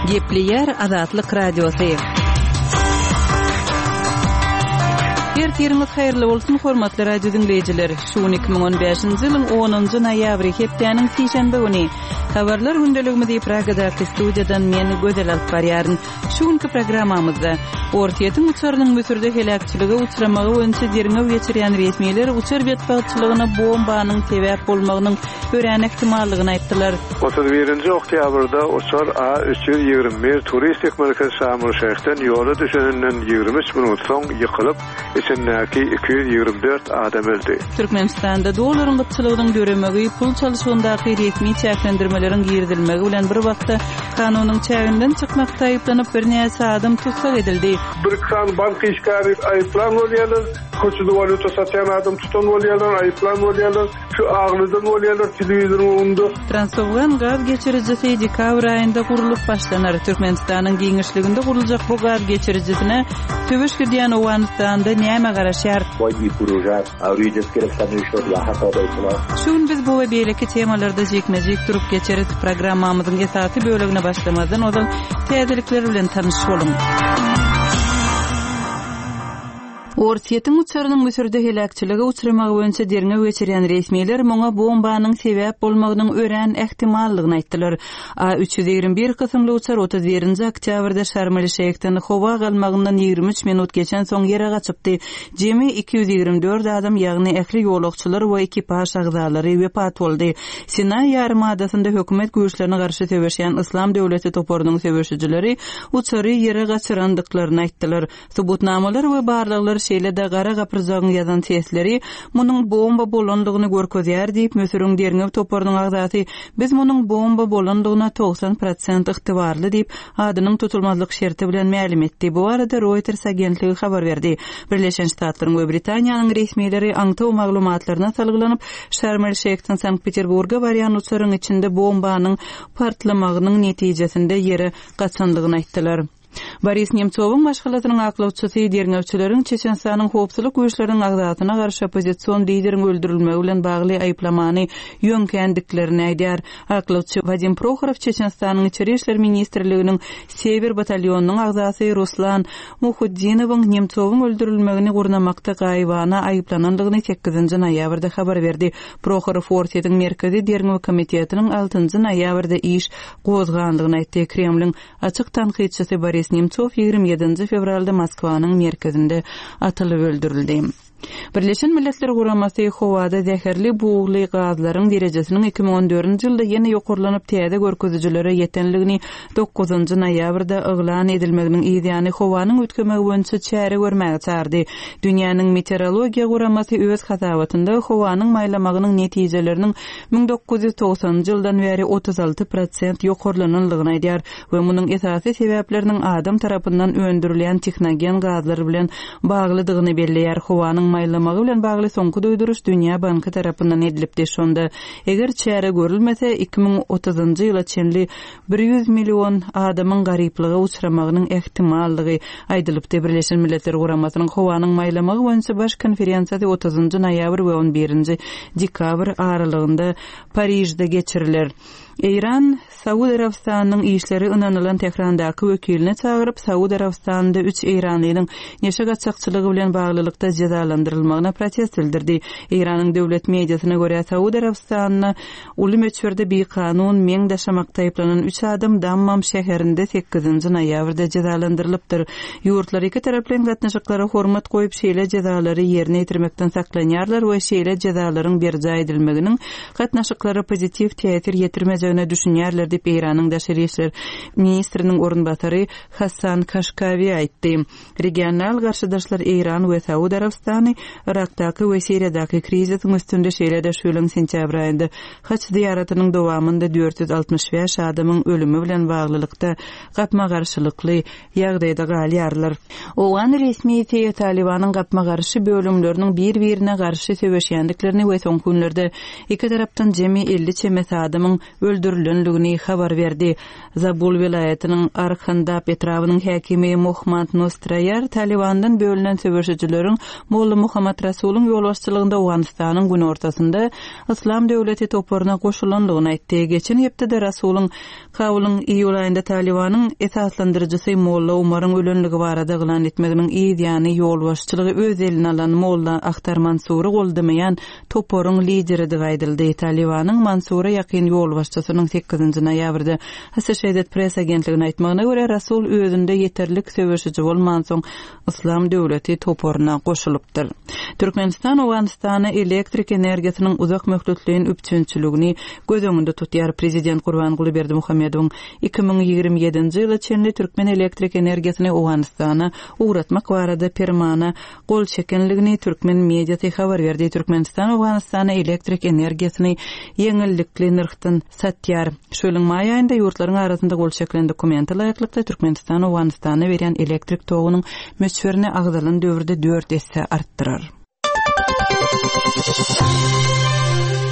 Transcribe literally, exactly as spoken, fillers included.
Gepleyer Azatlyk Radiosu. Ertirimiz hayırlı olsun hormatly radio dinleyijiler. Şu iki bin on beşinji ýylyň onunjy noýabry hepdeniň sişenbe güni habarlar gündeligimizi Pragadaky studiýadan meni gözel alyp barýaryn. Şuňky programmamyzda Ortiýetiň uçarynyň müsürde helakçylygy uçuramagy boýunça derine geçirýän resmiler uçar betbaçylygyna bombanyň sebäp bolmagynyň görän ihtimallygyny aýtdylar. otuz birinji oktýabrda uçar A üç yüz ýygrimi bir turistik merkez Şamur şäherden ýola düşeninden ýygrimi üç minut soň ýykylyp içindäki iki yüz ýygrimi dört adam öldü. Türkmenistanda dolaryň gytçylygynyň göremegi pul çalyşygyndaky resmi çäklendirmeleriň girdilmegi bilen bir wagtda kanunyň çäginden çykmakda aýyplanyp bir näçe adam tutsak edildi. Bir kan bank işgari aýyplan bolýarlar, koçuda valuta satýan adam tutan bolýarlar, aýyplan bolýarlar, şu aglydan bolýarlar, telewizoryň önünde. Transowgan gaz geçiricisi dekabr aýynda gurulyp başlanar. Türkmenistanyň giňişliginde guruljak bu gaz geçiricisine töweş gidýän Owganystanda näme garaşýar? Boýdy projet, awrýjy gerekli şoýla hatada ýetler. Şuň biz bu we beýleki temalarda jekmejek turup geçerit programmamyzyň esasy bölegine başlamadan odan täzelikler bilen tanyşyp bolun. Ortiýetiň uçarynyň müsürde helakçylygy uçuramagy boýunça derine geçirýän resmiler muňa bombanyň sebäp bolmagynyň ören ihtimallygyny aýtdylar. A üç yüz ýygrimi bir kysymly uçar otuz birinji oktýabrda Şarm-el-Şeýhden howa galmagyndan ýygrimi üç minut geçen soň ýere gaçypdy. Jemi iki yüz ýygrimi dört adam, ýagny ähli ýolagçylar we ekipaż agzalary wepat boldy. Sinay ýarymadasyna hökümet güýçlerine garşy töweşýän Islam döwleti toporunyň töweşijileri uçary ýere gaçyrandyklaryny aýtdylar. Subutnamalar we barlyklar şeýlede gara gapyrjagyň ýazan tesleri munyň bomba bolandygyny görkezýär diýip Mösürüň derine toporunyň agzasy biz munyň bomba bolandygyna togsan prosent ygtybarly diýip adynyň tutulmazlyk şerti bilen ma'lum etdi. Bu arada Reuters agentligi habar berdi. Birleşen Ştatlaryň we Britaniýanyň resmileri aňtaw maglumatlaryna salgylanyp Şarm-el-Şeýhden Sankt-Peterburga barýan uçaryň içinde bombanyň partlamagynyň netijesinde ýere gaçandygyny aýtdylar. Boris Nemtsowyň başgalatynyň aklawçysy derňewçileriň Çeçenistanyň howpsuzlyk güýçleriniň agzatyna garşy opozisiýon lideriniň öldürilmegi bilen bagly aýplamany ýönkendiklerini aýdýar. Aklawçy Vadim Prokhorov Çeçenistanyň içeri işler ministrliginiň Sever batalyonunyň agzasy Ruslan Muhuddinowyň Nemtsowyň öldürilmegini gurnamakda gaýbana aýplanandygyny sekizinji noýabrda habar berdi. Prokhorov Ortiýetiň merkezi derňew komitetiniň altynjy noýabrda iş gozgandygyny aýtdy. Kremliň açyk tanqidçisi Boris Nemtsov ýygrimi ýedinji fevralda Moskwanyň merkezinde atylyp öldürildi. Birleşen Milletler Guramasy howada zäherli buğly gazlaryň derejesiniň iki bin on dördünji ýylda ýene ýokurlanyp täze görkezijilere ýetenligini dokuzunjy noýabrda eglan edilmeginiň ýa-ni howanyň ötkemegi boýunça çäre görmäge çağırdy. Dünýäniň meteorologiýa guramasy öz hasabatynda howanyň maýlamagynyň netijeleriniň bin dokuz yüz togsanjy ýyldan beri otuz alty prosent ýokurlananlygyny aýdýar we munyň esasy sebäpleriniň adam tarapyndan öndürilen texnogen gazlar bilen baglydygyny belleýär. Howanyň maýlamagy bilen bagly soňky doýduruş Dünýä Banky tarapyndan edilipdi. Şonda eger çäre görülmese iki bin otuzunjy ýyla çenli bir yüz million adamyň garyplyga uçuramagynyň ihtimallygy aýdylypdy. Birleşen Milletler Guramasynyň howanyň maýlamagy boýunça baş konferensiýasy otuzunjy noýabr we on birinji dekabr aralygynda Parijde geçiriler. İran, Saudi Arabistanyň işleri ynanylan Tehrandaky wekilini çagyryp Saudi Arabistanda üç İranlynyň neşe gaçakçylygy bilen baglylykda jazalandyrylmagyna protest bildirdi. İranyň döwlet mediasyna görä Saudi Arabistanyny uly meçherde bir kanun meň daşamakda aýplanan üç adam Dammam şäherinde sekizinji noýabrda jazalandyrylypdyr. Ýurtlar iki taraplyň gatnaşyklara hormat goýup şeýle jazalary ýerine ýetirmekden saklanýarlar we şeýle jazalaryň berji edilmeginiň gatnaşyklara pozitiv täsir ýetirmejegine düşünýärler diýip İranyň daşary işler ministriniň orunbatary Hasan Kashkavi aýtdy. Regional garşydaşlar İran we Saudi Arabistany Irakdaky we Siriýadaky krizisiň üstünde şeýle-de şuýlyň sentýabr aýynda haç ziýaratynyň dowamında dört yüz altmış beş adamyň ölümi bilen baglylykda gapma garşylykly ýagdaýda galýarlar. Owgan resmiýeti Talibanyň gapma garşy bölümleriniň bir-birine garşy söwüşýändiklerini we soňky günlerde iki tarapdan jemi elli çemet adamyň öldürülenligini habar berdi. Zabul vilayetinin Arkhandap etrawynyň häkimi Muhammad Nostrayer Talibandan bölünen söwüşçileriň Molla Muhammad Rasulyň ýolbaşçylygynda Awganistanyň gün ortasynda İslam döwleti toporuna goşulanlygyny aýtdy. Geçen hepde Rasulyň Kabulyň iýul aýynda Talibanyň esaslandyrjysy Molla Umaryň ölenligi barada gylan etmeginiň ýa-ni ýolbaşçylygy öz eline alan Molla Ahtar Mansury goldamayan toporyň lideri diýip aýdyldy. Talibanyň Mansury ýakyn ýolbaşçysynyň sekizinji noýabrda Associated Press agentligine aýtmagyna görä Rasul özünde ýeterlik söwüşçi bolman soň İslam döwleti toporuna goşulypdyr. Türkmenistan Awganistana elektrik energiýasynyň uzak möhletliğin üpçünçiligini göz öňünde tutýar. Prezident Gurbanguly Berdimuhammedowyň iki ming ýigirme ýedinji ýyly çenli türkmen elektrik energiýasyny Awganistana uğratmak barada permana gol çekenligini türkmen mediýasy habar berdi. Türkmenistan Awganistana elektrik energiýasyny ýeňillikli nirkdan satýar. Şolyň maý aýynda ýurtlaryň arasynda gol çekilen dokumenti laýyklykda Türkmenistan Awganistana beren elektrik togunyň möçberini agdalan döwürde dört esse artdyrar.